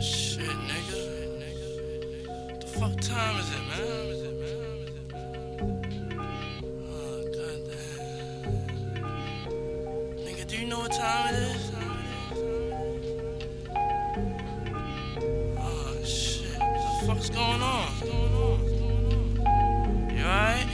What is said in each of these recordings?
Shit, nigga. The fuck time is it, man? Oh, goddamn. Nigga, do you know what time it is? Oh, shit. What the fuck's going on? You alright?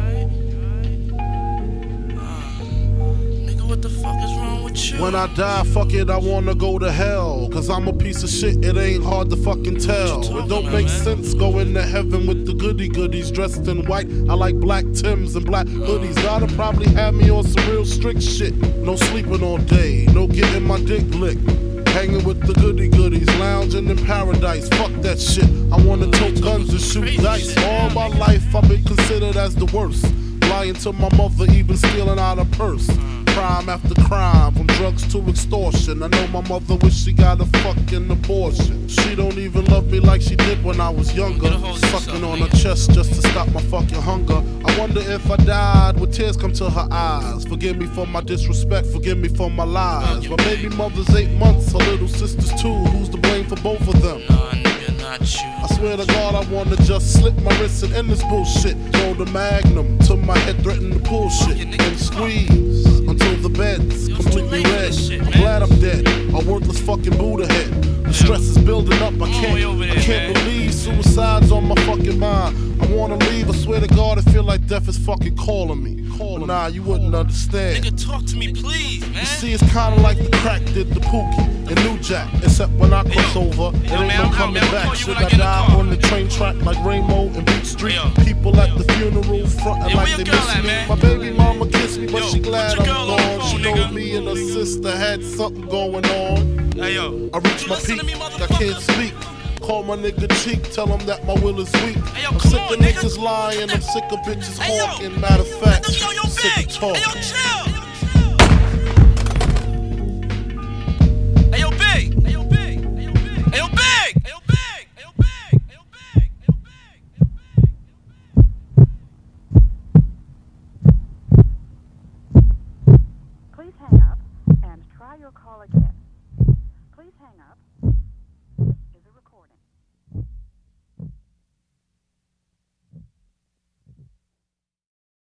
Nigga, what the fuck is wrong with you? When I die, fuck it, I wanna go to hell. Cause I'm a piece of shit, it ain't hard to fucking tell. It don't make sense going to heaven with the goody goodies dressed in white. I like black Timbs and black hoodies. Gotta probably have me on some real strict shit. No sleeping all day, no getting my dick licked. Hanging with the goody goodies, lounging in paradise. Fuck that shit. I wanna tote guns and shoot dice. All my life I've been considered as the worst. Lying to my mother, even stealing out her purse. Crime after crime, from drugs to extortion. I know my mother wish she got a fucking abortion. She don't even love me like she did when I was younger. Sucking on her chest just to stop my fucking hunger. I wonder if I died, would tears come to her eyes? Forgive me for my disrespect, forgive me for my lies. My baby mother's 8 months, her little sister's 2. Who's to blame for both of them? Not you. I swear to God, I wanna just slip my wrist and end this bullshit. Throw the magnum to my head, threaten the bullshit, and squeeze until the bed's completely red. I'm glad I'm dead, a worthless fucking Buddha head. The stress is building up, I can't believe suicide's on my fucking mind. I wanna leave, I swear to God, I feel like death is fucking calling me. But nah, you wouldn't understand. Nigga, talk to me, please, man. You see, it's kinda like the crack did the Pookie and New Jack. Except when I cross over, it ain't no coming back. Should I die on the train track like Rainbow and Beat Street? People at the funeral frontin' like they miss me. My baby mama kissed me, but she glad I'm gone. She know me and her sister had something going on. I reached my peak, I can't speak. Call my nigga Cheek, tell him that my will is weak. I'm sick of niggas lying, I'm sick of bitches hawking. Matter of fact, I'm sick of talking. Ayo, Big! Ayo, Big! Ayo, Big! Ayo, Big! Ayo, Big! Ayo, Big! Ayo, Big! Ayo, Big! Please hang up and try your call again. Please hang up.